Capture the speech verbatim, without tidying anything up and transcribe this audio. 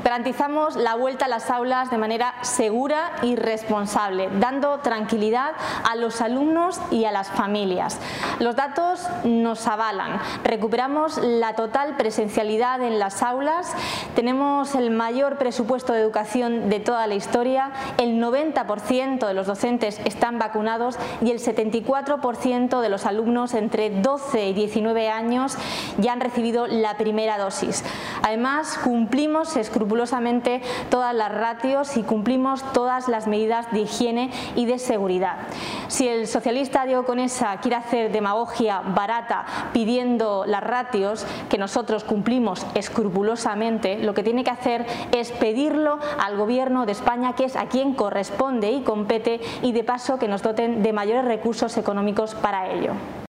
Garantizamos la vuelta a las aulas de manera segura y responsable, dando tranquilidad a los alumnos y a las familias. Los datos nos avalan. Recuperamos la total presencialidad en las aulas, tenemos el mayor presupuesto de educación de toda la historia, el noventa por ciento de los docentes están vacunados y el setenta y cuatro por ciento de los alumnos entre doce y diecinueve años ya han recibido la primera dosis. Además, cumplimos escrupulosamente todas las ratios y cumplimos todas las medidas de higiene y de seguridad. Si el socialista Diego Conesa quiere hacer demagogia barata pidiendo las ratios, que nosotros cumplimos escrupulosamente, lo que tiene que hacer es pedirlo al Gobierno de España, que es a quien corresponde y compete, y de paso que nos doten de mayores recursos económicos para ello.